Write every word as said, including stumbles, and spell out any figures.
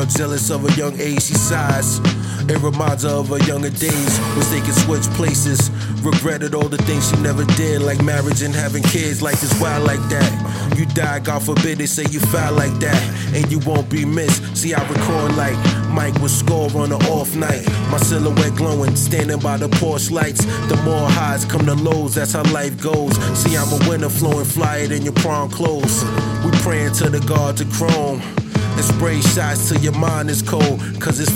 jealous of a young age she sighs. It reminds her of her younger days, wish they could switch places. Regretted all the things she never did, like marriage and having kids. Life is wild like that. You die, God forbid, they say you foul like that, and you won't be missed. See, I record like Mike would score on an off night. My silhouette glowing, standing by the Porsche lights. The more highs come the lows, that's how life goes. See, I'm a winner flowing flyer than your prom clothes. We praying to the gods of chrome and spray shots till your mind is cold, cause it's